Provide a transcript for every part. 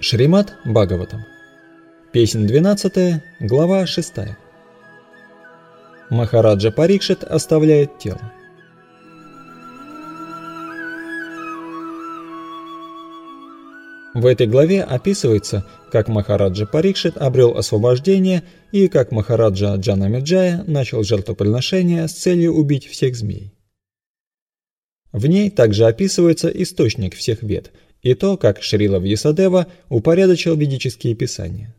Шримад Бхагаватам. Песнь 12, глава 6. Махараджа Парикшит оставляет тело. В этой главе описывается, как Махараджа Парикшит обрел освобождение и как Махараджа Джанамеджая начал жертвоприношение с целью убить всех змей. В ней также описывается источник всех вед и то, как Шрила Вьясадева упорядочил ведические писания.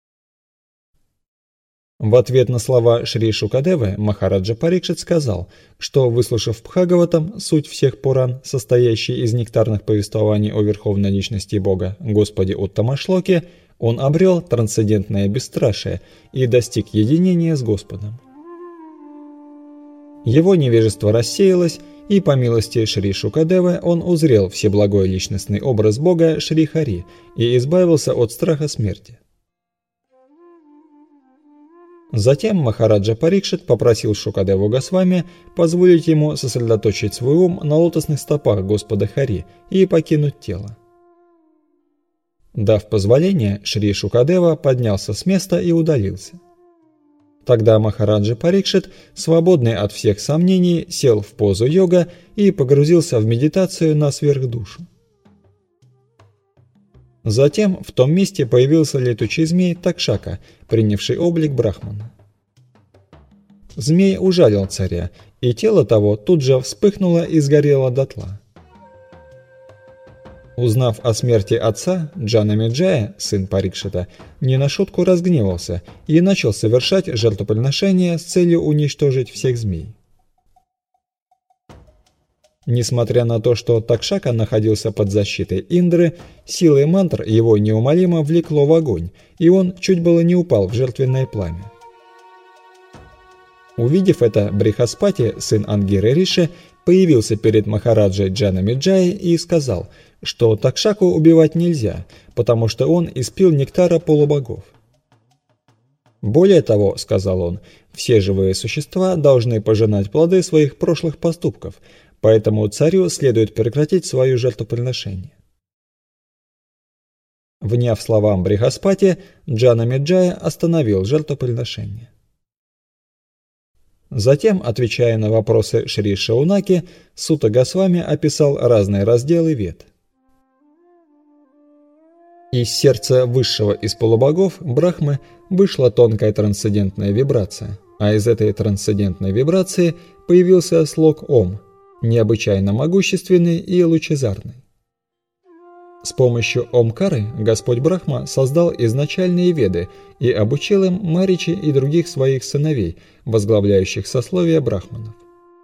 В ответ на слова Шри Шукадевы Махараджа Парикшит сказал, что, выслушав Бхагаватам, суть всех Пуран, состоящий из нектарных повествований о Верховной Личности Бога, Господе Уттамашлоке, он обрел трансцендентное бесстрашие и достиг единения с Господом. Его невежество рассеялось, и по милости Шри Шукадевы он узрел всеблагой личностный образ Бога Шри Хари и избавился от страха смерти. Затем Махараджа Парикшит попросил Шукадеву Госвами позволить ему сосредоточить свой ум на лотосных стопах Господа Хари и покинуть тело. Дав позволение, Шри Шукадева поднялся с места и удалился. Тогда Махараджа Парикшит, свободный от всех сомнений, сел в позу йога и погрузился в медитацию на сверхдушу. Затем в том месте появился летучий змей Такшака, принявший облик Брахмана. Змей ужалил царя, и тело того тут же вспыхнуло и сгорело дотла. Узнав о смерти отца, Джанамеджая, сын Парикшита, не на шутку разгневался и начал совершать жертвоприношение с целью уничтожить всех змей. Несмотря на то, что Такшака находился под защитой Индры, силой мантр его неумолимо влекло в огонь, и он чуть было не упал в жертвенное пламя. Увидев это, Брихаспати, сын Ангиры Риши, появился перед Махараджей Джанамеджаей и сказал, что Такшаку убивать нельзя, потому что он испил нектара полубогов. Более того, сказал он, все живые существа должны пожинать плоды своих прошлых поступков, поэтому царю следует прекратить свое жертвоприношение. Вняв словам Брихаспати, Джанамеджая остановил жертвоприношение. Затем, отвечая на вопросы Шри Шаунаки, Сута Госвами описал разные разделы вед. Из сердца высшего из полубогов, Брахмы, вышла тонкая трансцендентная вибрация, а из этой трансцендентной вибрации появился слог Ом, необычайно могущественный и лучезарный. С помощью Омкары Господь Брахма создал изначальные веды и обучил им Маричи и других своих сыновей, возглавляющих сословие брахманов.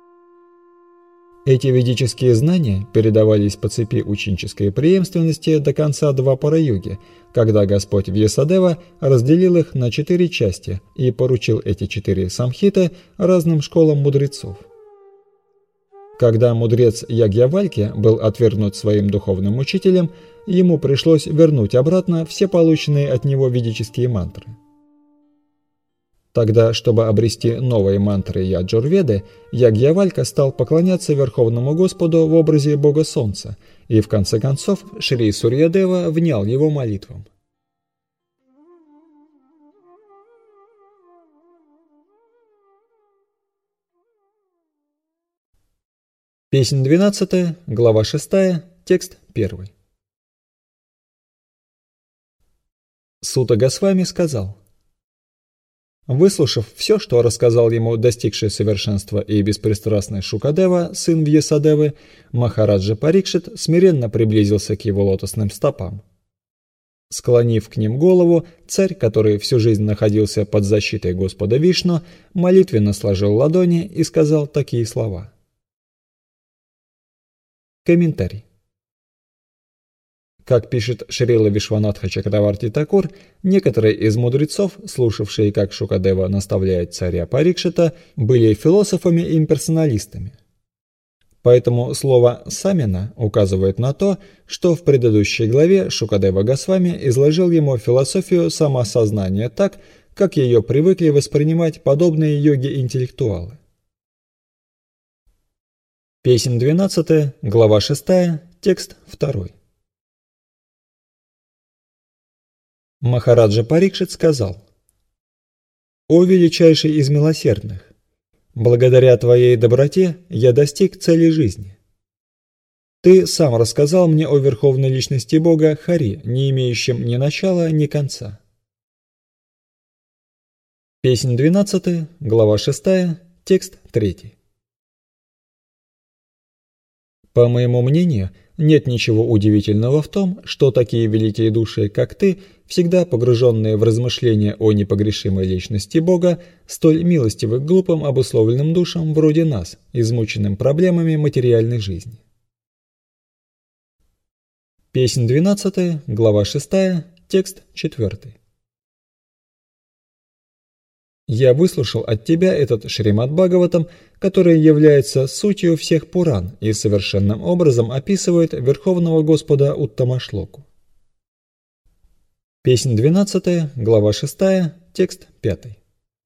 Эти ведические знания передавались по цепи ученической преемственности до конца Двапара-юги, когда Господь Вьясадева разделил их на 4 части и поручил эти 4 самхиты разным школам мудрецов. Когда мудрец Ягьявальки был отвергнут своим духовным учителем, ему пришлось вернуть обратно все полученные от него ведические мантры. Тогда, чтобы обрести новые мантры Яджурведы, Ягьявалька стал поклоняться Верховному Господу в образе Бога Солнца, и в конце концов Шри Сурьядева внял его молитвам. Песнь 12, глава 6, текст 1. Сута Госвами сказал: выслушав все, что рассказал ему достигший совершенства и беспристрастный Шукадева, сын Вьясадевы, Махараджа Парикшит смиренно приблизился к его лотосным стопам. Склонив к ним голову, царь, который всю жизнь находился под защитой Господа Вишну, молитвенно сложил ладони и сказал такие слова. Комментарий. Как пишет Шрила Вишванатха Чакраварти Такур, некоторые из мудрецов, слушавшие, как Шукадева наставляет царя Парикшита, были философами и имперсоналистами. Поэтому слово «самина» указывает на то, что в предыдущей главе Шукадева Госвами изложил ему философию самосознания так, как ее привыкли воспринимать подобные йоги-интеллектуалы. Песнь 12, глава 6, текст 2. Махараджа Парикшит сказал: «О величайший из милосердных! Благодаря твоей доброте я достиг цели жизни. Ты сам рассказал мне о верховной личности Бога Хари, не имеющем ни начала, ни конца». Песнь 12, глава 6, текст 3. По моему мнению, нет ничего удивительного в том, что такие великие души, как ты, всегда погруженные в размышления о непогрешимой личности Бога, столь милостивы к глупым обусловленным душам вроде нас, измученным проблемами материальной жизни. Песнь 12, глава 6, текст 4. Я выслушал от тебя этот Шримад Бхагаватам, который является сутью всех Пуран и совершенным образом описывает Верховного Господа Уттамашлоку. Песнь 12, глава 6, текст 5.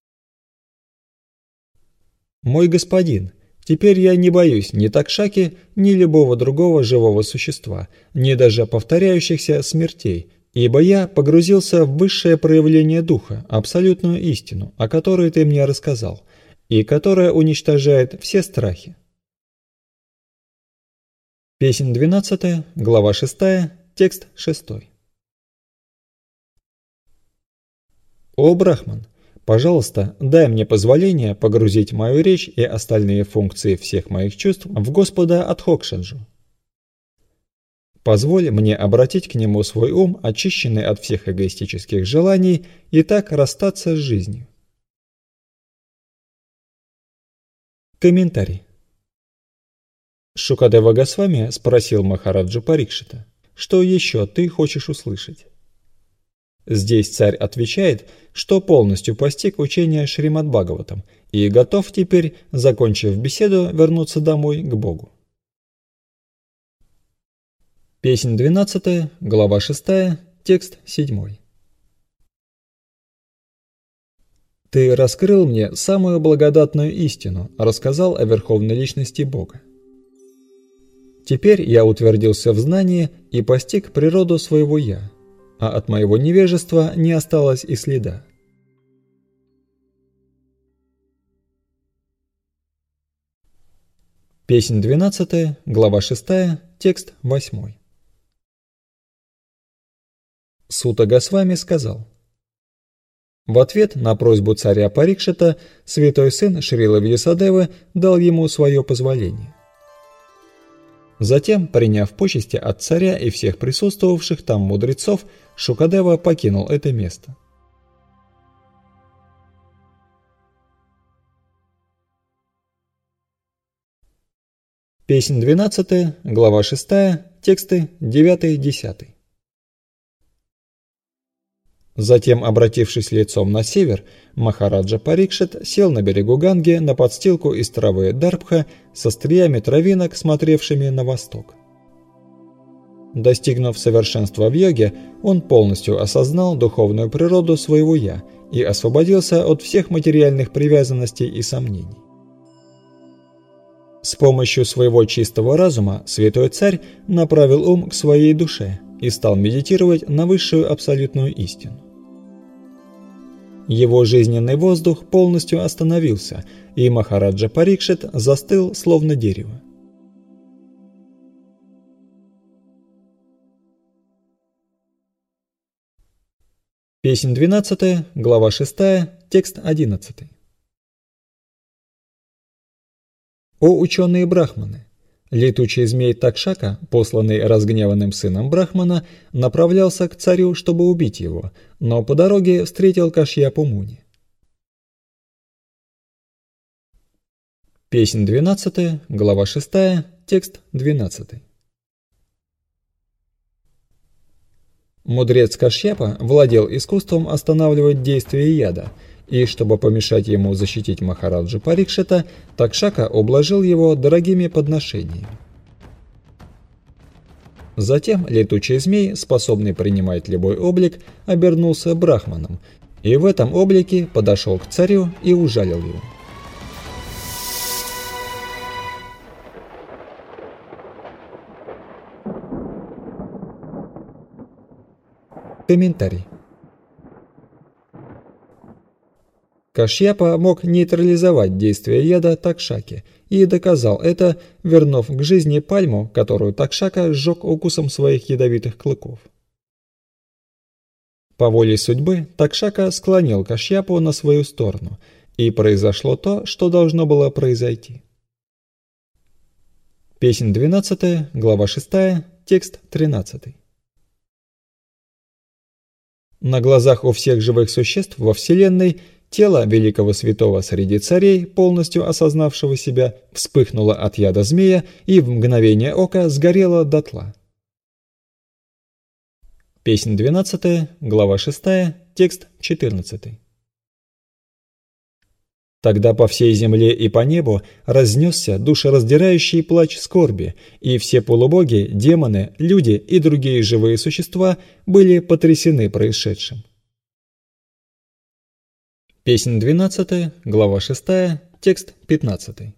Мой господин, теперь я не боюсь ни Такшаки, ни любого другого живого существа, ни даже повторяющихся смертей, ибо я погрузился в высшее проявление духа, абсолютную истину, о которой ты мне рассказал, и которая уничтожает все страхи. Песнь 12, глава 6, текст 6. О Брахман, пожалуйста, дай мне позволение погрузить мою речь и остальные функции всех моих чувств в Господа Адхокшаджу. Позволь мне обратить к нему свой ум, очищенный от всех эгоистических желаний, и так расстаться с жизнью. Комментарий. Шукадева Госвами спросил Махараджу Парикшита: «Что еще ты хочешь услышать?» Здесь царь отвечает, что полностью постиг учение Шримад Бхагаватам и готов теперь, закончив беседу, вернуться домой к Богу. Песнь 12, глава 6, текст 7. Ты раскрыл мне самую благодатную истину, рассказал о верховной личности Бога. Теперь я утвердился в знании и постиг природу своего «я», а от моего невежества не осталось и следа. Песнь 12, глава 6, текст 8. Сута Госвами сказал: в ответ на просьбу царя Парикшита святой сын Шрила Вьясадевы дал ему свое позволение. Затем, приняв почести от царя и всех присутствовавших там мудрецов, Шукадева покинул это место. Песнь 12, глава 6, тексты 9-10. Затем, обратившись лицом на север, Махараджа Парикшит сел на берегу Ганги на подстилку из травы дарбха со стриями травинок, смотревшими на восток. Достигнув совершенства в йоге, он полностью осознал духовную природу своего «я» и освободился от всех материальных привязанностей и сомнений. С помощью своего чистого разума святой царь направил ум к своей душе и стал медитировать на высшую абсолютную истину. Его жизненный воздух полностью остановился, и Махараджа Парикшит застыл, словно дерево. Песнь 12, глава 6, текст 11. О ученые брахманы! Летучий змей Такшака, посланный разгневанным сыном Брахмана, направлялся к царю, чтобы убить его, но по дороге встретил Кашьяпу Муни. Песнь 12, глава 6, текст 12. Мудрец Кашьяпа владел искусством останавливать действие яда, и чтобы помешать ему защитить Махараджу Парикшита, Такшака обложил его дорогими подношениями. Затем летучий змей, способный принимать любой облик, обернулся брахманом, и в этом облике подошел к царю и ужалил его. Комментарий. Кашьяпа мог нейтрализовать действие яда Такшаки и доказал это, вернув к жизни пальму, которую Такшака сжег укусом своих ядовитых клыков. По воле судьбы Такшака склонил Кашьяпу на свою сторону, и произошло то, что должно было произойти. Песнь 12, глава 6, текст 13. На глазах у всех живых существ во Вселенной тело великого святого среди царей, полностью осознавшего себя, вспыхнуло от яда змея и в мгновение ока сгорело дотла. Песнь 12, глава 6, текст 14. Тогда по всей земле и по небу разнесся душераздирающий плач скорби, и все полубоги, демоны, люди и другие живые существа были потрясены происшедшим. Песнь 12, глава 6, текст 15.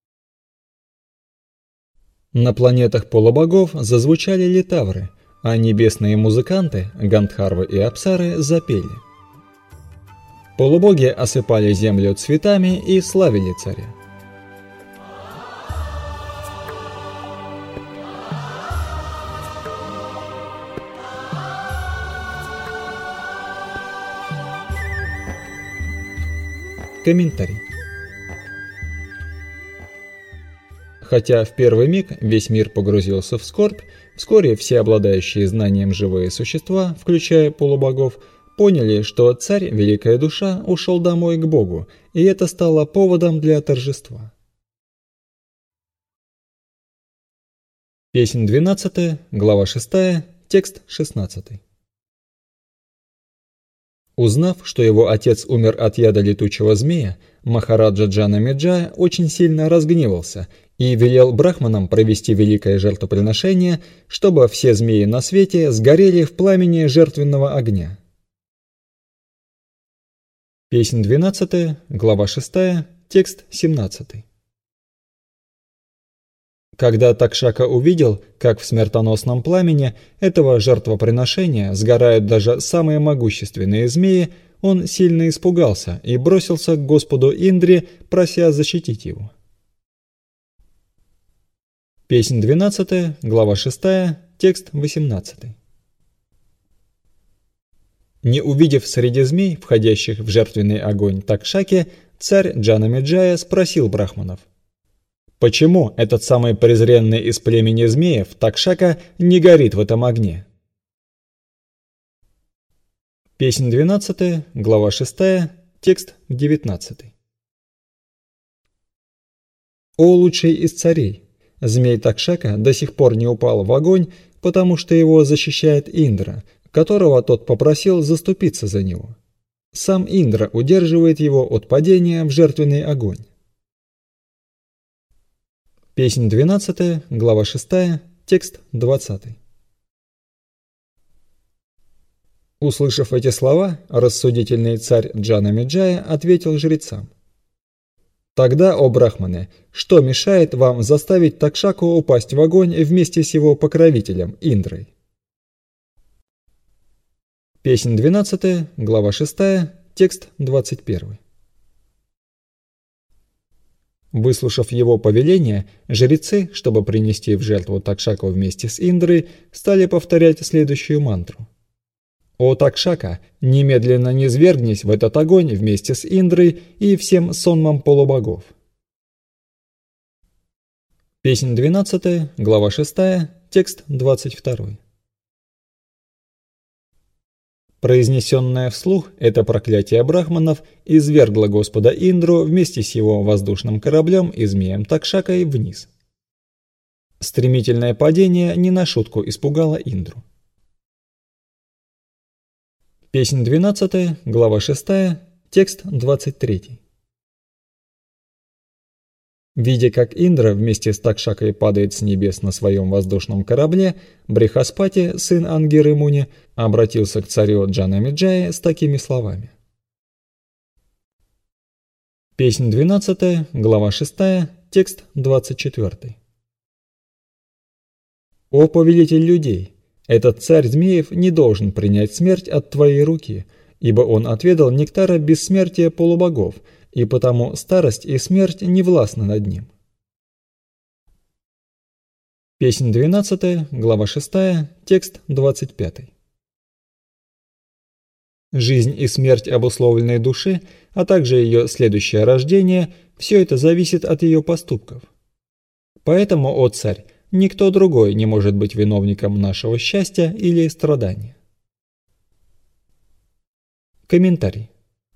На планетах полубогов зазвучали литавры, а небесные музыканты, Гандхарвы и Апсары, запели. Полубоги осыпали землю цветами и славили царя. Комментарий. Хотя в первый миг весь мир погрузился в скорбь, вскоре все обладающие знанием живые существа, включая полубогов, поняли, что царь, великая душа, ушел домой к Богу, и это стало поводом для торжества. Песнь 12, глава 6, текст 16. Узнав, что его отец умер от яда летучего змея, Махараджа Джанамеджая очень сильно разгневался и велел брахманам провести великое жертвоприношение, чтобы все змеи на свете сгорели в пламени жертвенного огня. Песнь 12, глава 6, текст 17. Когда Такшака увидел, как в смертоносном пламени этого жертвоприношения сгорают даже самые могущественные змеи, он сильно испугался и бросился к Господу Индре, прося защитить его. Песнь 12, глава 6, текст 18. Не увидев среди змей, входящих в жертвенный огонь Такшаки, царь Джанамеджая спросил брахманов: «Почему этот самый презренный из племени змеев, Такшака, не горит в этом огне?» Песнь 12, глава 6, текст 19. «О лучший из царей! Змей Такшака до сих пор не упал в огонь, потому что его защищает Индра, которого тот попросил заступиться за него. Сам Индра удерживает его от падения в жертвенный огонь». Песнь 12, глава 6, текст 20. Услышав эти слова, рассудительный царь Джанамеджая ответил жрецам: «Тогда, о брахманы, что мешает вам заставить Такшаку упасть в огонь вместе с его покровителем Индрой?» Песнь 12, глава 6, текст 21. Выслушав его повеление, жрецы, чтобы принести в жертву Такшаку вместе с Индрой, стали повторять следующую мантру: «О Такшака, немедленно низвергнись в этот огонь вместе с Индрой и всем сонмом полубогов». Песнь 12, глава 6, текст 22. Произнесенное вслух, это проклятие брахманов извергло Господа Индру вместе с его воздушным кораблем и змеем Такшакой вниз. Стремительное падение не на шутку испугало Индру. Песнь 12, глава 6, текст 23. Видя, как Индра вместе с Такшакой падает с небес на своем воздушном корабле, Брихаспати, сын Ангиры Муни, обратился к царю Джанамеджае с такими словами. Песнь 12, глава 6, текст 24. «О повелитель людей! Этот царь змеев не должен принять смерть от твоей руки, ибо он отведал нектара бессмертия полубогов, и потому старость и смерть не властны над ним. Песнь 12, глава 6, текст 25. Жизнь и смерть обусловленной души, а также ее следующее рождение – все это зависит от ее поступков. Поэтому, о царь, никто другой не может быть виновником нашего счастья или страдания. Комментарий.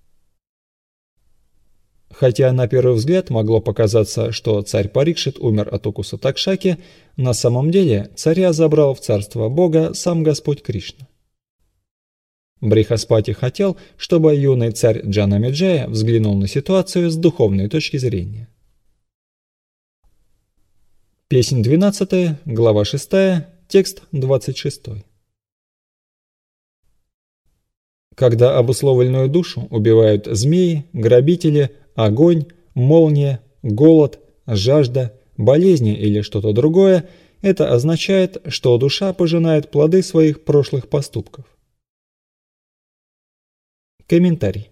Хотя на первый взгляд могло показаться, что царь Парикшит умер от укуса Такшаки, на самом деле царя забрал в царство Бога сам Господь Кришна. Брихаспати хотел, чтобы юный царь Джанамеджая взглянул на ситуацию с духовной точки зрения. Песнь 12, глава 6, текст 26. Когда обусловленную душу убивают змеи, грабители, огонь, молния, голод, жажда, болезни или что-то другое, это означает, что душа пожинает плоды своих прошлых поступков. Комментарий.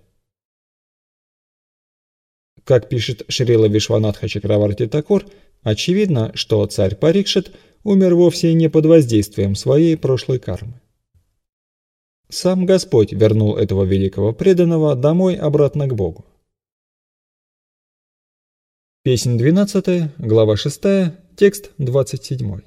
Как пишет Шрила Вишванатха Чакраварти Такур, очевидно, что царь Парикшит умер вовсе не под воздействием своей прошлой кармы. Сам Господь вернул этого великого преданного домой обратно к Богу. Песнь 12, глава 6, текст 27.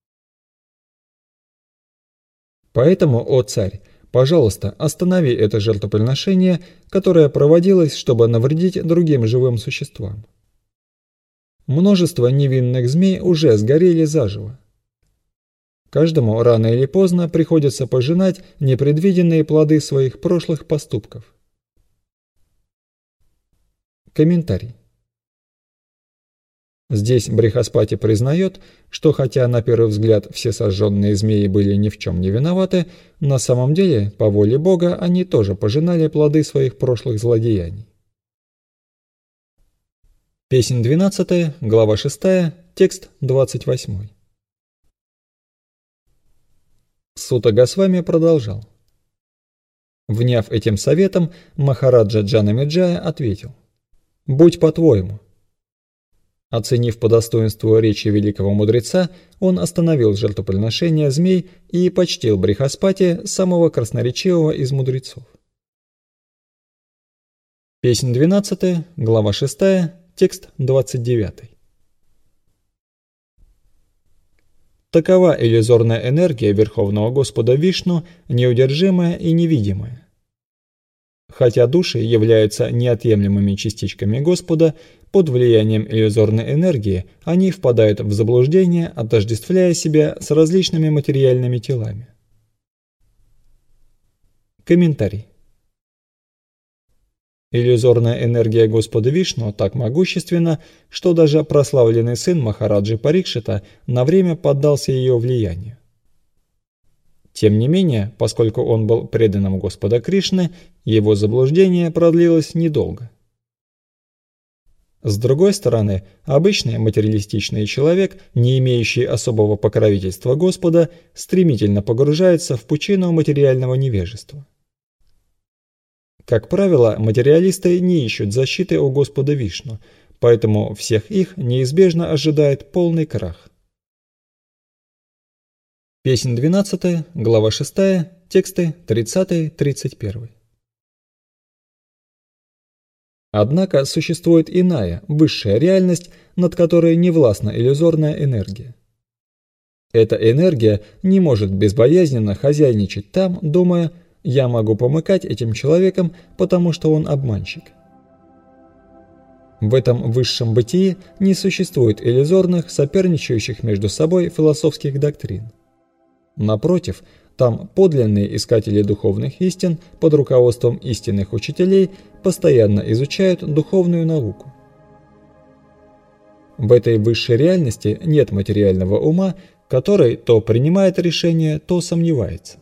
Поэтому, о царь, пожалуйста, останови это жертвоприношение, которое проводилось, чтобы навредить другим живым существам. Множество невинных змей уже сгорели заживо. Каждому рано или поздно приходится пожинать непредвиденные плоды своих прошлых поступков. Комментарий. Здесь Брихаспати признает, что хотя на первый взгляд все сожженные змеи были ни в чем не виноваты, на самом деле, по воле Бога, они тоже пожинали плоды своих прошлых злодеяний. Песнь 12, глава 6, текст 28. Сута Госвами продолжал. Вняв этим советом, Махараджа Джанамеджая ответил: «Будь по-твоему». Оценив по достоинству речи великого мудреца, он остановил жертвоприношение змей и почтил Брихаспати, самого красноречивого из мудрецов. Песнь 12, глава 6, текст 29. Такова иллюзорная энергия Верховного Господа Вишну, неудержимая и невидимая. Хотя души являются неотъемлемыми частичками Господа, под влиянием иллюзорной энергии они впадают в заблуждение, отождествляя себя с различными материальными телами. Комментарий. Иллюзорная энергия Господа Вишну так могущественна, что даже прославленный сын Махараджи Парикшита на время поддался ее влиянию. Тем не менее, поскольку он был преданным Господа Кришны, его заблуждение продлилось недолго. С другой стороны, обычный материалистичный человек, не имеющий особого покровительства Господа, стремительно погружается в пучину материального невежества. Как правило, материалисты не ищут защиты у Господа Вишну, поэтому всех их неизбежно ожидает полный крах. Песнь 12, глава 6, тексты 30-31. Однако существует иная, высшая реальность, над которой не властна иллюзорная энергия. Эта энергия не может безбоязненно хозяйничать там, думая: «Я могу помыкать этим человеком, потому что он обманщик». В этом высшем бытии не существует иллюзорных, соперничающих между собой философских доктрин. Напротив, там подлинные искатели духовных истин под руководством истинных учителей постоянно изучают духовную науку. В этой высшей реальности нет материального ума, который то принимает решение, то сомневается.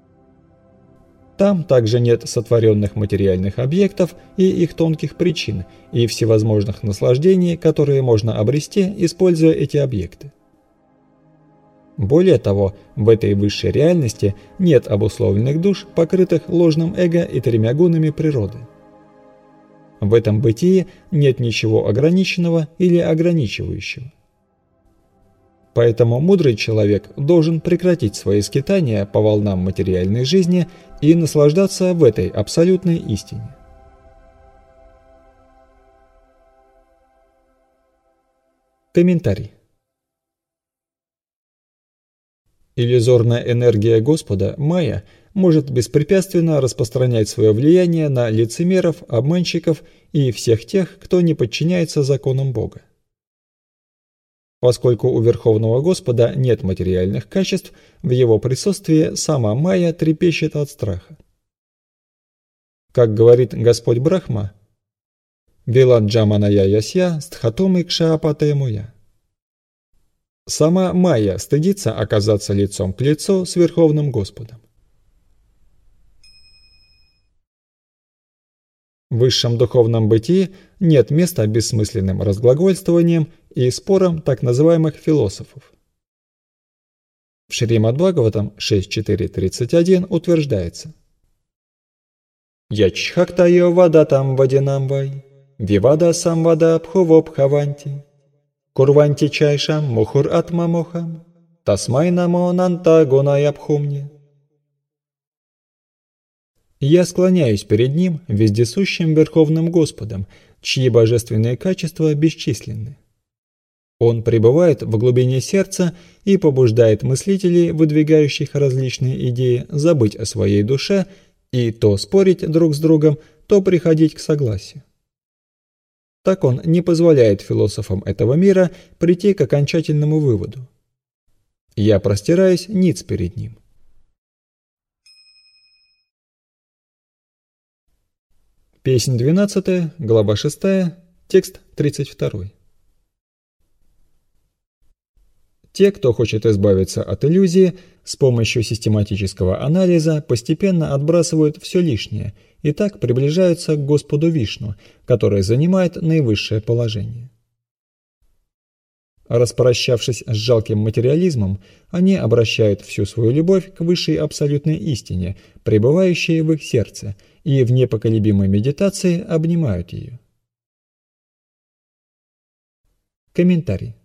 Там также нет сотворенных материальных объектов и их тонких причин, и всевозможных наслаждений, которые можно обрести, используя эти объекты. Более того, в этой высшей реальности нет обусловленных душ, покрытых ложным эго и тремя гунами природы. В этом бытии нет ничего ограниченного или ограничивающего. Поэтому мудрый человек должен прекратить свои скитания по волнам материальной жизни и наслаждаться в этой абсолютной истине. Комментарий. Иллюзорная энергия Господа, Майя, может беспрепятственно распространять свое влияние на лицемеров, обманщиков и всех тех, кто не подчиняется законам Бога. Поскольку у Верховного Господа нет материальных качеств, в его присутствии сама Майя трепещет от страха. Как говорит Господь Брахма, «Виладжаманая ясья стхатомы кшаапате муя». Сама Майя стыдится оказаться лицом к лицу с Верховным Господом. В высшем духовном бытии нет места бессмысленным разглагольствованием и спорам так называемых философов. В Шримад-Бхагаватам 6.4.31 утверждается: «Ячхактайо вадатам вадинамвай, вивада самвада пхувопхаванти, курванти чайшам мухур атмамохам, тасмай намо нанта гуная пхумни». Я склоняюсь перед Ним, вездесущим Верховным Господом, чьи божественные качества бесчисленны. Он пребывает в глубине сердца и побуждает мыслителей, выдвигающих различные идеи, забыть о своей душе и то спорить друг с другом, то приходить к согласию. Так он не позволяет философам этого мира прийти к окончательному выводу. Я простираюсь ниц перед Ним. Песнь 12, глава 6, текст 32. Те, кто хочет избавиться от иллюзии, с помощью систематического анализа постепенно отбрасывают все лишнее и так приближаются к Господу Вишну, который занимает наивысшее положение. Распрощавшись с жалким материализмом, они обращают всю свою любовь к высшей абсолютной истине, пребывающей в их сердце, и в непоколебимой медитации обнимают ее. Комментарий.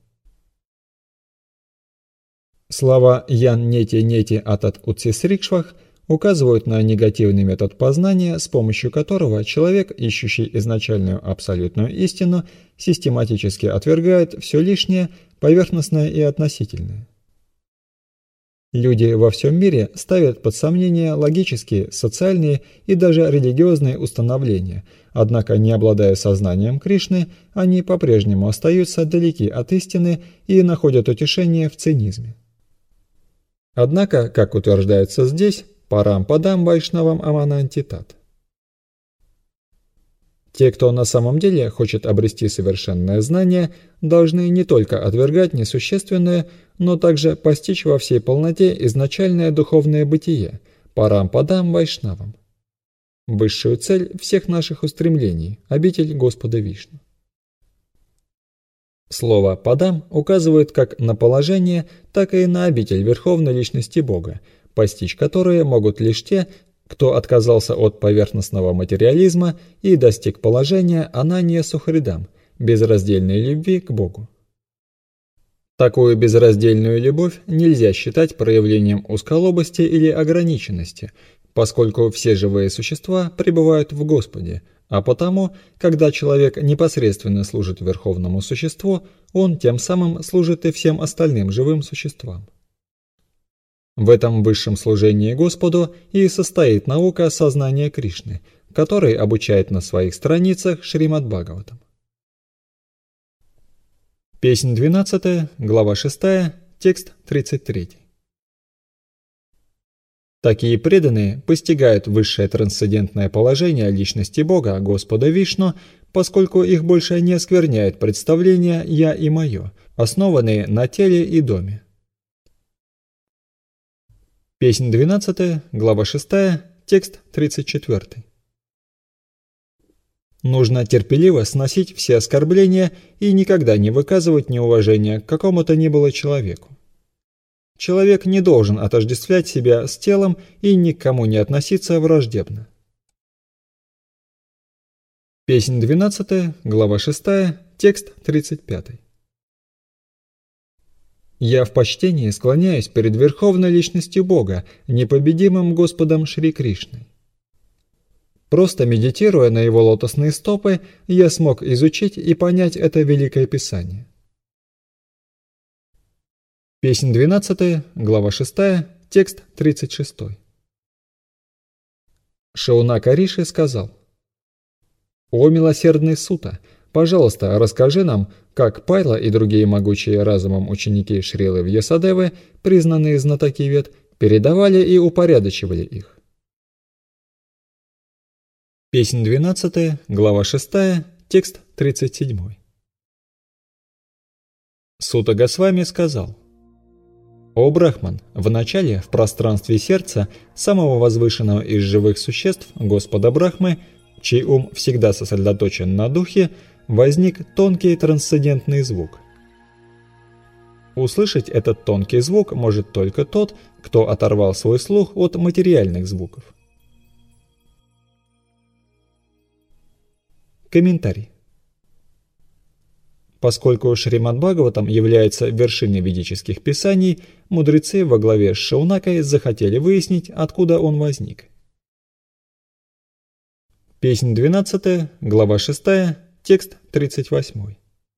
Слова «ян нети нети атат утсисрикшвах» указывают на негативный метод познания, с помощью которого человек, ищущий изначальную абсолютную истину, систематически отвергает все лишнее, поверхностное и относительное. Люди во всем мире ставят под сомнение логические, социальные и даже религиозные установления, однако, не обладая сознанием Кришны, они по-прежнему остаются далеки от истины и находят утешение в цинизме. Однако, как утверждается здесь, парам-падам вайшнавам аманантитат. Те, кто на самом деле хочет обрести совершенное знание, должны не только отвергать несущественное, но также постичь во всей полноте изначальное духовное бытие, парам-падам вайшнавам. Высшую цель всех наших устремлений – обитель Господа Вишну. Слово «падам» указывает как на положение, так и на обитель Верховной Личности Бога, постичь которые могут лишь те, кто отказался от поверхностного материализма и достиг положения Ананья Сухридам, безраздельной любви к Богу. Такую безраздельную любовь нельзя считать проявлением узколобости или ограниченности, поскольку все живые существа пребывают в Господе, а потому, когда человек непосредственно служит Верховному Существу, он тем самым служит и всем остальным живым существам. В этом высшем служении Господу и состоит наука сознания Кришны, которой обучает на своих страницах Шримад-Бхагаватам. Песнь 12, глава 6, текст 33. Такие преданные постигают высшее трансцендентное положение личности Бога, Господа Вишну, поскольку их больше не оскверняет представления «я» и «моё», основанные на теле и доме. Песнь 12, глава 6, текст 34. Нужно терпеливо сносить все оскорбления и никогда не выказывать неуважения к какому-то ни было человеку. Человек не должен отождествлять себя с телом и никому не относиться враждебно. Песнь 12, глава 6, текст 35. «Я в почтении склоняюсь перед Верховной Личностью Бога, непобедимым Господом Шри Кришной. Просто медитируя на его лотосные стопы, я смог изучить и понять это Великое Писание». Песнь 12, глава 6, текст 36. Шаунака Риши сказал: «О милосердный Сута, пожалуйста, расскажи нам, как Пайла и другие могучие разумом ученики Шрилы Вьясадевы, признанные знатоки Вед, передавали и упорядочивали их». Песнь 12, глава 6, текст 37. Сута Госвами сказал: «О Брахман, вначале в пространстве сердца самого возвышенного из живых существ, Господа Брахмы, чей ум всегда сосредоточен на духе, возник тонкий трансцендентный звук. Услышать этот тонкий звук может только тот, кто оторвал свой слух от материальных звуков». Комментарий. Поскольку Шримад Бхагаватам является вершиной ведических писаний, мудрецы во главе с Шаунакой захотели выяснить, откуда он возник. Песнь 12, глава 6, текст 38.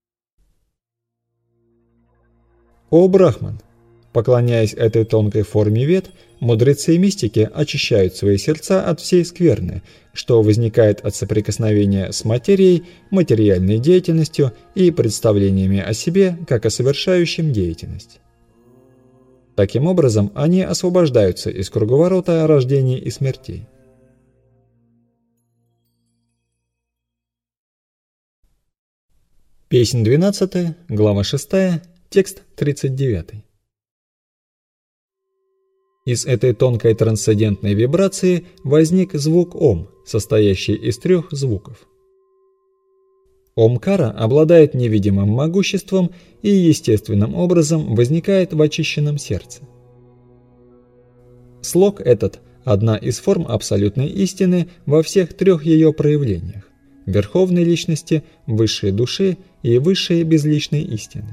«О Брахман, поклоняясь этой тонкой форме Вед, мудрецы и мистики очищают свои сердца от всей скверны, что возникает от соприкосновения с материей, материальной деятельностью и представлениями о себе как о совершающем деятельность. Таким образом, они освобождаются из круговорота рождений и смертей». Песнь 12, глава 6, текст 39. Из этой тонкой трансцендентной вибрации возник звук Ом, состоящий из 3 звуков. Омкара обладает невидимым могуществом и естественным образом возникает в очищенном сердце. Слог этот – одна из форм абсолютной истины во всех 3 ее проявлениях – Верховной Личности, Высшей Души и Высшей Безличной Истины.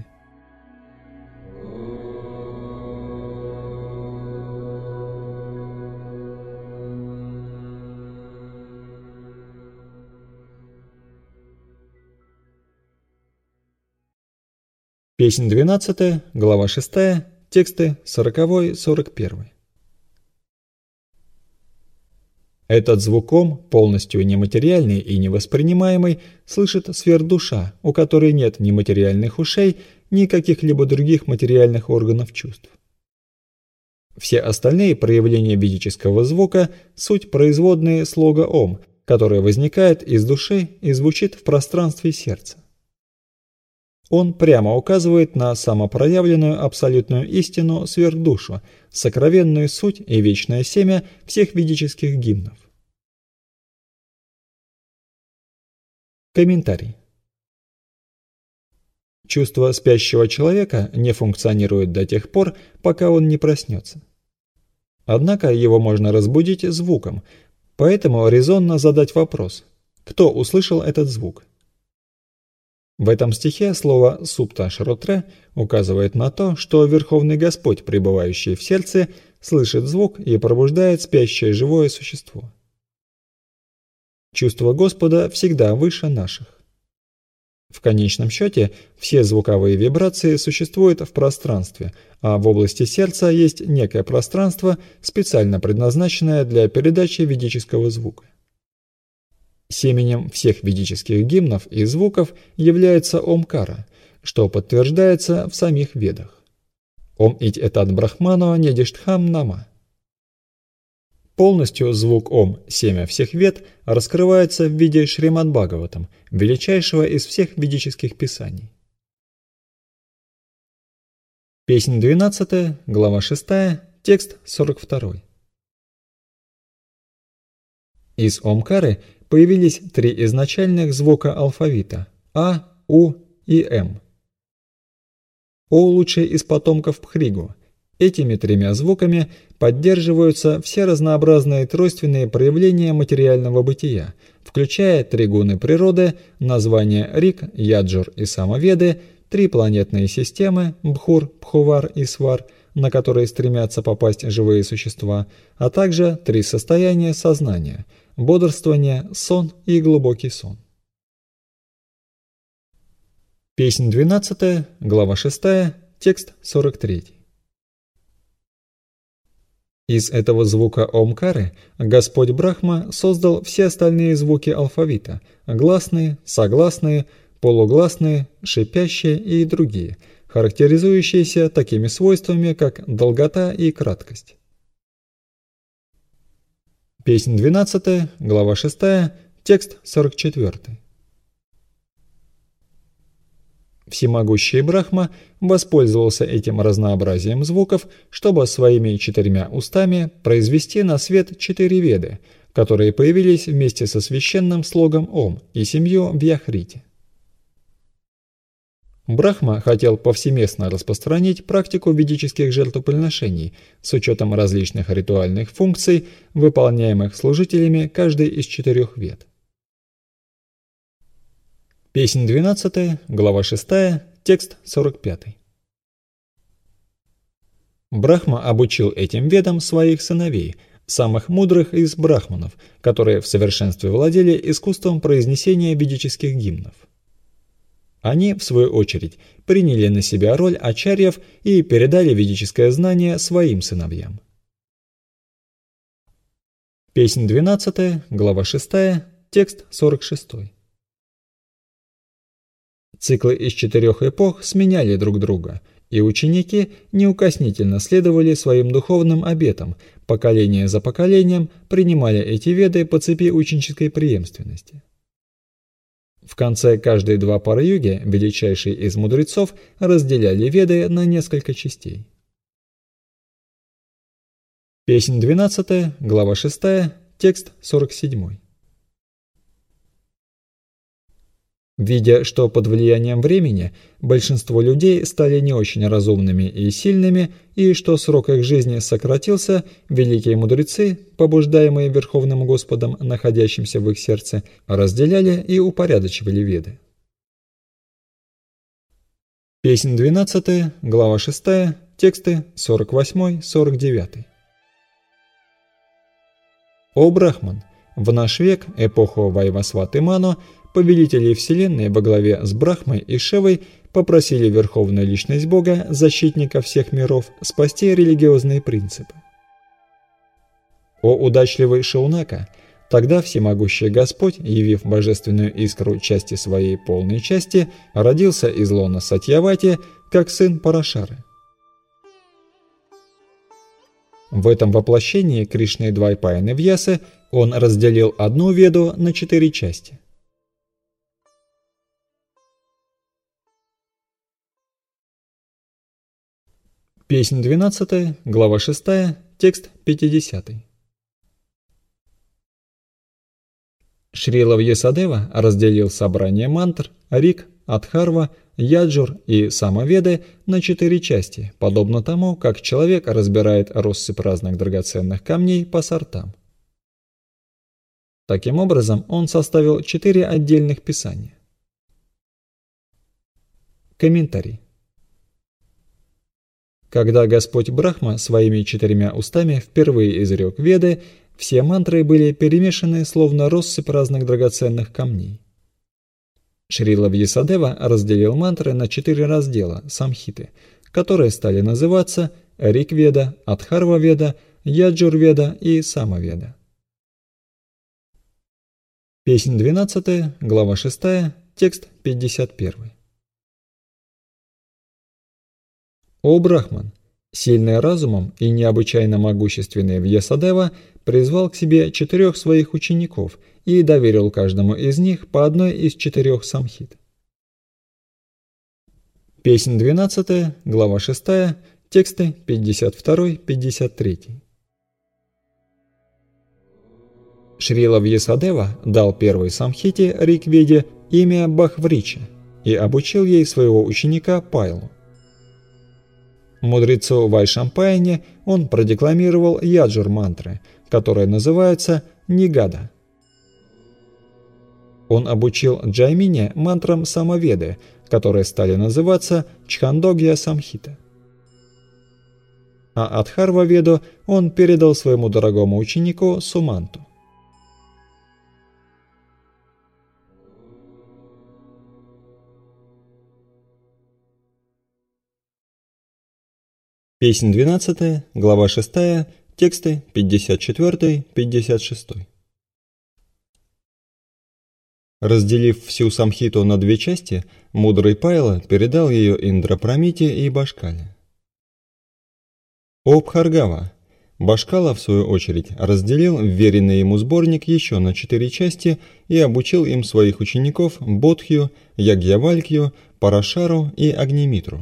Песнь 12, глава 6, тексты 40-41. Этот звук Ом, полностью нематериальный и невоспринимаемый, слышит сверхдуша, у которой нет ни материальных ушей, ни каких-либо других материальных органов чувств. Все остальные проявления ведического звука – суть производные слога Ом, которая возникает из души и звучит в пространстве сердца. Он прямо указывает на самопроявленную абсолютную истину сверхдушу, сокровенную суть и вечное семя всех ведических гимнов. Комментарий. Чувство спящего человека не функционирует до тех пор, пока он не проснется. Однако его можно разбудить звуком, поэтому резонно задать вопрос: кто услышал этот звук? В этом стихе слово «супта шротре» указывает на то, что Верховный Господь, пребывающий в сердце, слышит звук и пробуждает спящее живое существо. Чувство Господа всегда выше наших. В конечном счете, все звуковые вибрации существуют в пространстве, а в области сердца есть некое пространство, специально предназначенное для передачи ведического звука. Семенем всех ведических гимнов и звуков является Омкара, что подтверждается в самих Ведах. Ом ить этат брахмано недиштхам нама. Полностью звук Ом, семя всех Вед, раскрывается в виде Шримад Бхагаватам, величайшего из всех ведических писаний. Песнь 12, глава 6, текст 42. Из Омкары появились 3 изначальных звука алфавита – А, У и М. О лучший из потомков Пхригу, Этими тремя звуками поддерживаются все разнообразные тройственные проявления материального бытия, включая три гуны природы, названия Рик, Яджур и Самаведы, три планетные системы Бхур, Бхувар и Свар, на которые стремятся попасть живые существа, а также три состояния сознания – бодрствование, сон и глубокий сон. Песнь 12, глава 6, текст 43. Из этого звука Омкары Господь Брахма создал все остальные звуки алфавита – гласные, согласные, полугласные, шипящие и другие, характеризующиеся такими свойствами, как долгота и краткость. Песнь 12, глава 6, текст 44. Всемогущий Брахма воспользовался этим разнообразием звуков, чтобы своими четырьмя устами произвести на свет четыре веды, которые появились вместе со священным слогом Ом и 7 Вьяхрити. Брахма хотел повсеместно распространить практику ведических жертвоприношений с учетом различных ритуальных функций, выполняемых служителями каждой из четырех вед. Песнь 12, глава 6, текст 45. Брахма обучил этим ведам своих сыновей, самых мудрых из брахманов, которые в совершенстве владели искусством произнесения ведических гимнов. Они, в свою очередь, приняли на себя роль ачарьев и передали ведическое знание своим сыновьям. Песнь 12, глава 6, текст 46. Циклы из четырех эпох сменяли друг друга, и ученики неукоснительно следовали своим духовным обетам, поколение за поколением принимали эти веды по цепи ученической преемственности. В конце каждой двапара-юги величайшие из мудрецов разделяли веды на несколько частей. Песнь 12, глава 6, текст 47. Видя, что под влиянием времени большинство людей стали не очень разумными и сильными, и что срок их жизни сократился, великие мудрецы, побуждаемые Верховным Господом, находящимся в их сердце, разделяли и упорядочивали веды. Песнь 12, глава 6, тексты 48-49. О Брахман! В наш век, эпоху Вайвасваты Мано, повелители Вселенной во главе с Брахмой и Шивой попросили Верховную Личность Бога, защитника всех миров, спасти религиозные принципы. О удачливый Шаунака! Тогда всемогущий Господь, явив божественную искру части своей полной части, родился из лона Сатьявати, как сын Парашары. В этом воплощении Кришны Двайпаяны Вьясы он разделил одну веду на 4 части. Песнь 12, глава 6, текст 50. Шрила Вьясадева разделил собрание мантр, Рик, Адхарва, Яджур и Самаведы на 4 части, подобно тому, как человек разбирает россыпь разных драгоценных камней по сортам. Таким образом, он составил 4 отдельных писания. Комментарий. Когда Господь Брахма своими 4 устами впервые изрек Веды, все мантры были перемешаны словно россыпь разных драгоценных камней. Шрила Вьясадева разделил мантры на 4 раздела, самхиты, которые стали называться Рик-веда, Адхарва-веда, Яджур-веда и Самаведа. Песнь 12, глава 6, текст 51. О Брахман! Сильный разумом и необычайно могущественный Вьясадева призвал к себе 4 своих учеников и доверил каждому из них по одной из 4 самхит. Песнь 12, глава 6, тексты 52-53. Шрила Вьясадева дал первой самхите Рик-веде имя Бахврича и обучил ей своего ученика Пайлу. Мудрецу Вайшампайне он продекламировал яджур-мантры, которые называются Нигада. Он обучил Джаймине мантрам Самаведы, которые стали называться Чхандогья Самхита. А Адхарва-веду он передал своему дорогому ученику Суманту. Песнь 12, глава 6, тексты 54-56. Разделив всю самхиту на две части, мудрый Пайла передал ее Индра-Прамите и Башкале. О Бхаргава! Башкала, в свою очередь, разделил вверенный ему сборник еще на 4 части и обучил им своих учеников Бодхью, Ягьявалькью, Парашару и Агнимитру.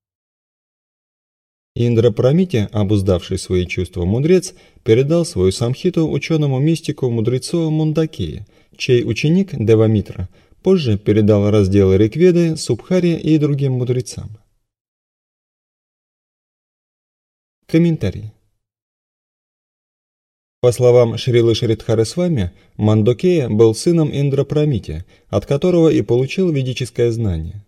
Индра-Прамите, обуздавший свои чувства мудрец, передал свою самхиту ученому-мистику-мудрецу Мундакее, чей ученик Девамитра позже передал разделы Ригведы Субхаре и другим мудрецам. Комментарий. По словам Шрилы Шридхарасвами, Мандокея был сыном Индра-Прамите, от которого и получил ведическое знание.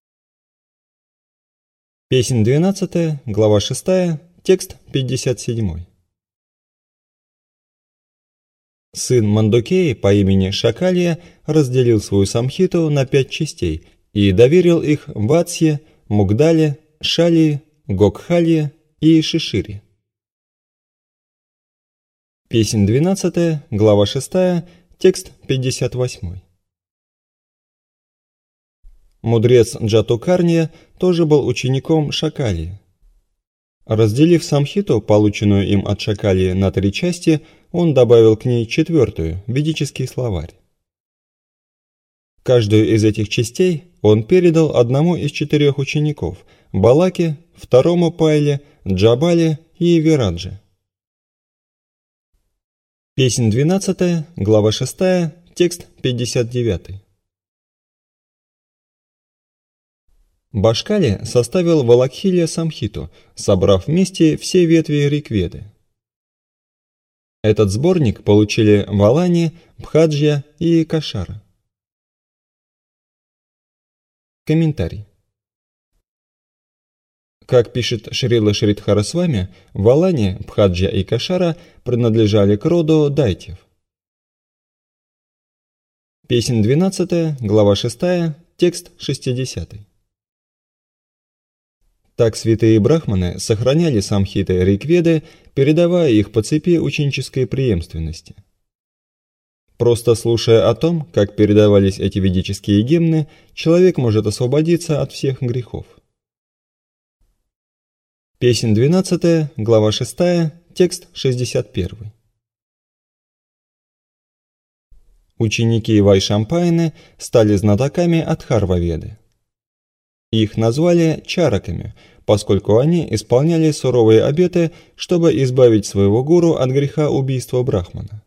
Песнь 12, глава 6, текст 57. Сын Мандокеи по имени Шакалия разделил свою самхиту на 5 частей и доверил их Ватсье, Мугдале, Шалии, Гокхалие и Шишире. Песнь 12, глава 6, текст 58. Мудрец Джатукарния тоже был учеником Шакалии. Разделив самхиту, полученную им от Шакалии, на 3 части, он добавил к ней 4-ю, ведический словарь. Каждую из этих частей он передал одному из 4 учеников – Балаке, второму Пайле, Джабале и Вирадже. Песнь 12, глава 6, текст 59. Башкали составил Валакхилия Самхиту, собрав вместе все ветви Ригведы. Этот сборник получили Валани, Бхаджья и Кашара. Комментарий. Как пишет Шрила Шридхарасвами, Валани, Бхаджья и Кашара принадлежали к роду дайтев. Песнь 12, глава 6, текст 60. Так святые брахманы сохраняли самхиты Ригведы, передавая их по цепи ученической преемственности. Просто слушая о том, как передавались эти ведические гимны, человек может освободиться от всех грехов. Песнь 12, глава 6, текст 61. Ученики Вайшампайны стали знатоками Адхарва-веды. Их назвали чараками, поскольку они исполняли суровые обеты, чтобы избавить своего гуру от греха убийства брахмана.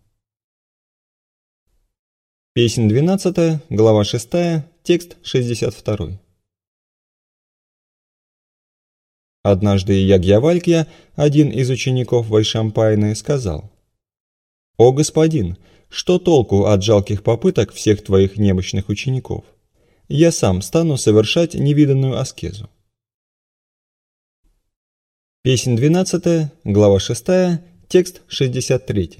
Песнь 12, глава 6, текст 62. Однажды Ягьявалькья, один из учеников Вайшампайны, сказал: «О господин, что толку от жалких попыток всех твоих немощных учеников? Я сам стану совершать невиданную аскезу». Песнь 12, глава 6, текст 63.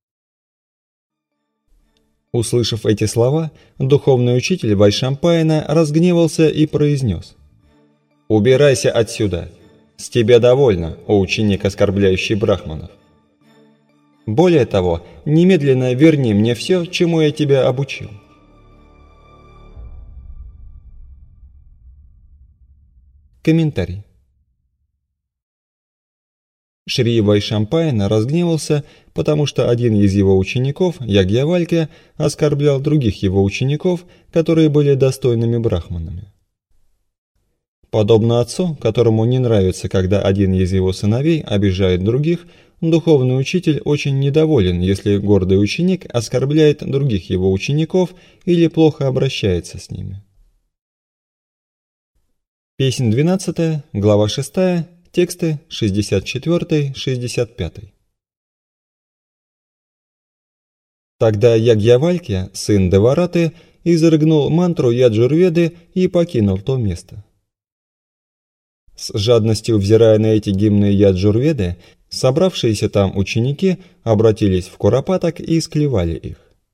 Услышав эти слова, духовный учитель Вайшампайна разгневался и произнес: «Убирайся отсюда! С тебя довольно, о ученик, оскорбляющий брахманов! Более того, немедленно верни мне все, чему я тебя обучил». Комментарий. Шри Вайшампайна разгневался, потому что один из его учеников, Ягьявалькья, оскорблял других его учеников, которые были достойными брахманами. Подобно отцу, которому не нравится, когда один из его сыновей обижает других, духовный учитель очень недоволен, если гордый ученик оскорбляет других его учеников или плохо обращается с ними. Песнь 12, глава 6, тексты 64-65. Тогда Ягьявалькья, сын Девараты, изрыгнул мантру Яджурведы и покинул то место. С жадностью взирая на эти гимны Яджурведы, собравшиеся там ученики обратились в куропаток и склевали их.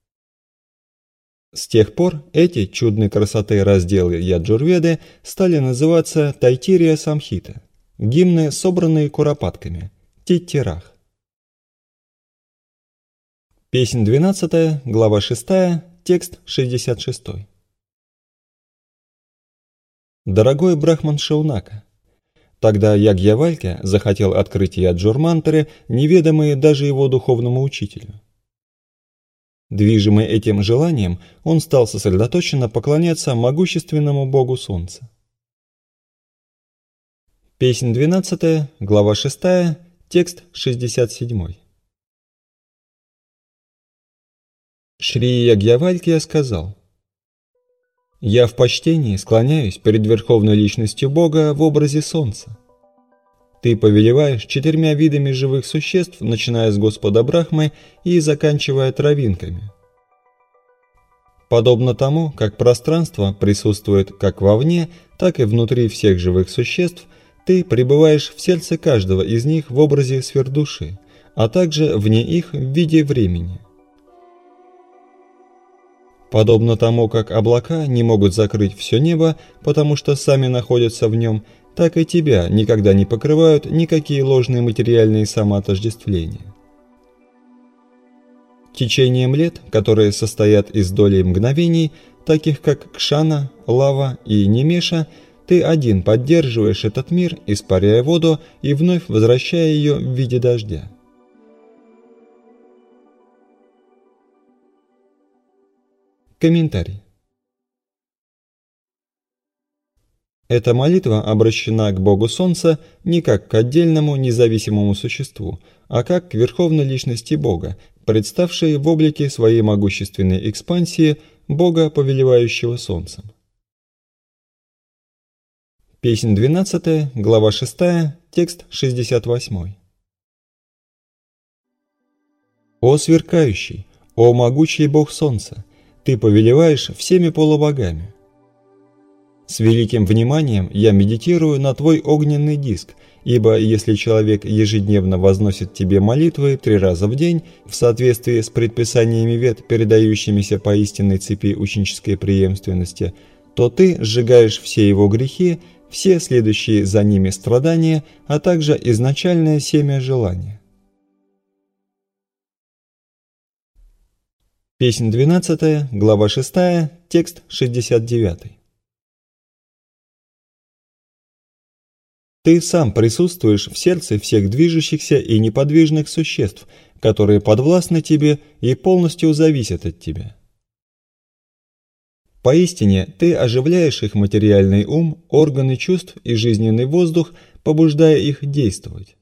С тех пор эти чудной красоты разделы Яджурведы стали называться Тайтирия Самхита, гимны, собранные куропатками, Титтирах. Песнь 12, глава 6, текст 66. Дорогой Брахман Шаунака, тогда Ягьявалькья захотел открыть яджур-мантры, неведомые даже его духовному учителю. Движимый этим желанием, он стал сосредоточенно поклоняться могущественному богу солнца. Песнь 12, глава 6, текст 67. Шри Ягьявалькья сказал: «Я в почтении склоняюсь перед Верховной Личностью Бога в образе Солнца. Ты повелеваешь 4 видами живых существ, начиная с Господа Брахмы и заканчивая травинками. Подобно тому, как пространство присутствует как вовне, так и внутри всех живых существ, ты пребываешь в сердце каждого из них в образе сверхдуши, а также вне их в виде времени. Подобно тому, как облака не могут закрыть все небо, потому что сами находятся в нем, так и тебя никогда не покрывают никакие ложные материальные самоотождествления. Течением лет, которые состоят из долей мгновений, таких как Кшана, Лава и Немеша, ты один поддерживаешь этот мир, испаряя воду и вновь возвращая ее в виде дождя. Комментарий. Эта молитва обращена к Богу Солнца не как к отдельному независимому существу, а как к Верховной Личности Бога, представшей в облике своей могущественной экспансии Бога, повелевающего Солнцем. Песнь 12, глава 6, текст 68. «О сверкающий, о могучий Бог Солнца, ты повелеваешь всеми полубогами. С великим вниманием я медитирую на твой огненный диск, ибо если человек ежедневно возносит тебе молитвы 3 раза в день, в соответствии с предписаниями вед, передающимися по истинной цепи ученической преемственности, то ты сжигаешь все его грехи, все следующие за ними страдания, а также изначальное семя желания». Песнь 12, глава 6, текст 69. Ты сам присутствуешь в сердце всех движущихся и неподвижных существ, которые подвластны тебе и полностью зависят от тебя. Поистине, ты оживляешь их материальный ум, органы чувств и жизненный воздух, побуждая их действовать.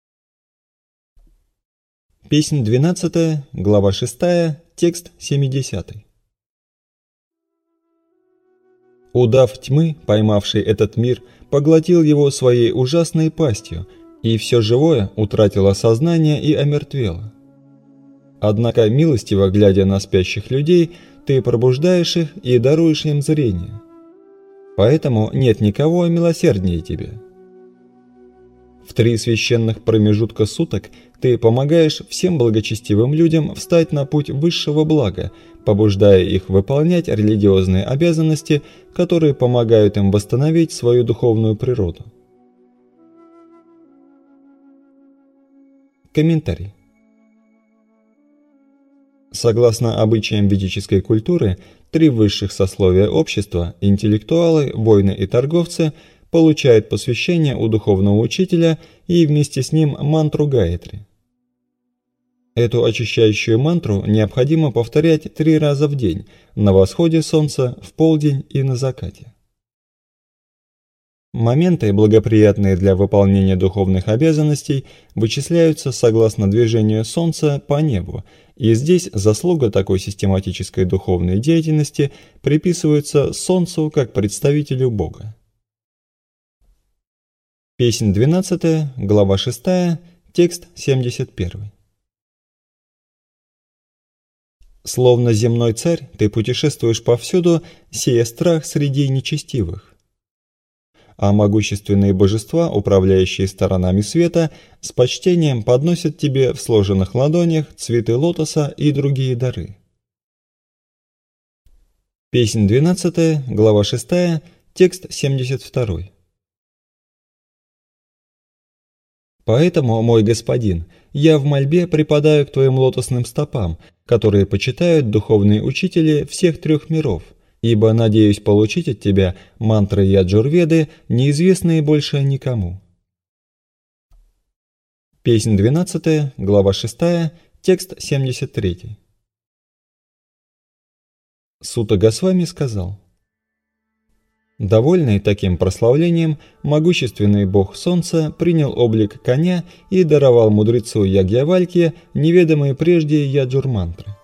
Песнь 12, глава 6, текст 70. Удав тьмы, поймавший этот мир, поглотил его своей ужасной пастью, и все живое утратило сознание и омертвело. Однако, милостиво глядя на спящих людей, ты пробуждаешь их и даруешь им зрение. Поэтому нет никого милосерднее тебя. В 3 священных промежутка суток ты помогаешь всем благочестивым людям встать на путь высшего блага, побуждая их выполнять религиозные обязанности, которые помогают им восстановить свою духовную природу. Комментарий. Согласно обычаям ведической культуры, 3 высших сословия общества – интеллектуалы, воины и торговцы – получают посвящение у духовного учителя и вместе с ним мантру Гаятри. Эту очищающую мантру необходимо повторять 3 раза в день – на восходе солнца, в полдень и на закате. Моменты, благоприятные для выполнения духовных обязанностей, вычисляются согласно движению солнца по небу, и здесь заслуга такой систематической духовной деятельности приписывается солнцу как представителю Бога. Песнь 12, глава 6, текст 71. Словно земной царь, ты путешествуешь повсюду, сея страх среди нечестивых. А могущественные божества, управляющие сторонами света, с почтением подносят тебе в сложенных ладонях цветы лотоса и другие дары. Песнь 12, глава 6, текст 72. «Поэтому, мой господин, я в мольбе припадаю к твоим лотосным стопам, которые почитают духовные учители всех трех миров, ибо надеюсь получить от тебя мантры Яджурведы, неизвестные больше никому». Песнь 12, глава 6, текст 73. Сута Госвами сказал: довольный таким прославлением, могущественный бог солнца принял облик коня и даровал мудрецу Ягьявальке неведомые прежде яджур-мантры.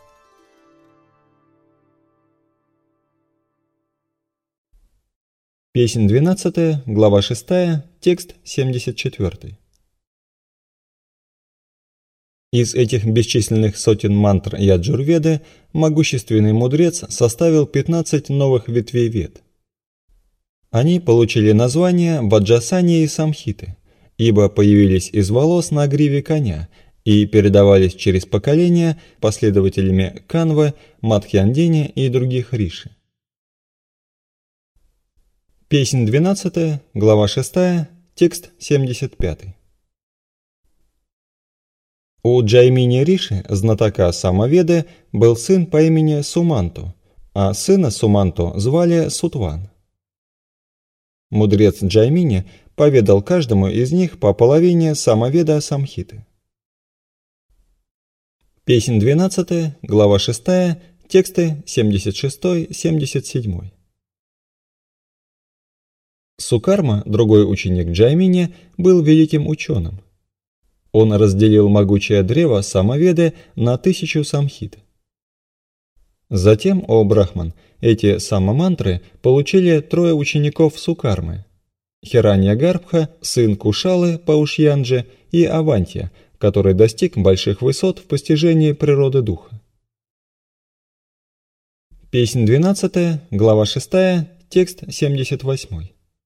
Песнь 12, глава 6, текст 74. Из этих бесчисленных сотен мантр Яджурведы могущественный мудрец составил 15 новых ветвей вед. Они получили название Ваджасани и Самхиты, ибо появились из волос на гриве коня и передавались через поколения последователями Канвы, Мадхьяндини и других риши. Песнь 12, глава 6, текст 75. У Джаймини Риши, знатока Самаведы, был сын по имени Суманту, а сына Суманту звали Сутван. Мудрец Джаймини поведал каждому из них по половине Самаведа Самхиты. Песнь 12, глава 6, тексты 76-77. Сукарма, другой ученик Джаймини, был великим ученым. Он разделил могучее древо Самаведы на 1000 самхит. Затем, о Брахман, эти самамантры получили 3 учеников Сукармы: Хираньягарбха, сын Кушалы Паушьянджи, и Авантья, который достиг больших высот в постижении природы духа. Песнь 12, глава 6, текст 78.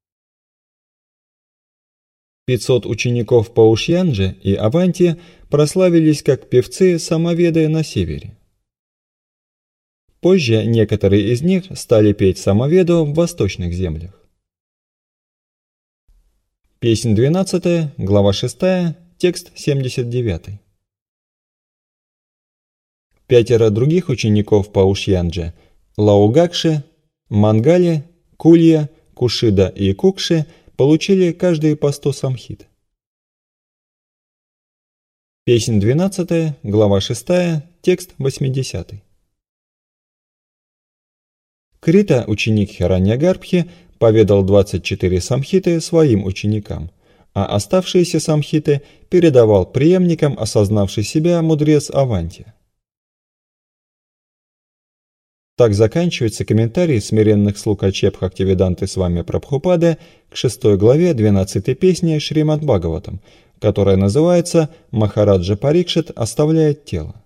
500 учеников Паушьянджи и Аванти прославились как певцы самаведы на севере. Позже некоторые из них стали петь самаведу в восточных землях. Песнь 12, глава 6, текст 79. 5 других учеников Паушьянджи – Лаугакши, Мангали, Кулья, Кушида и Кукши – получили каждый по 100 самхит. Песнь 12, глава 6, текст 80. Крита, ученик Хираньягарбхи, поведал 24 самхиты своим ученикам, а оставшиеся самхиты передавал преемникам осознавший себя мудрец Аванти. Так заканчивается комментарий смиренных слуг Ачеб Бхактивиданты Свами Прабхупады к 6 главе 12 песни Шримад Бхагаватам, которая называется «Махараджа Парикшит оставляет тело».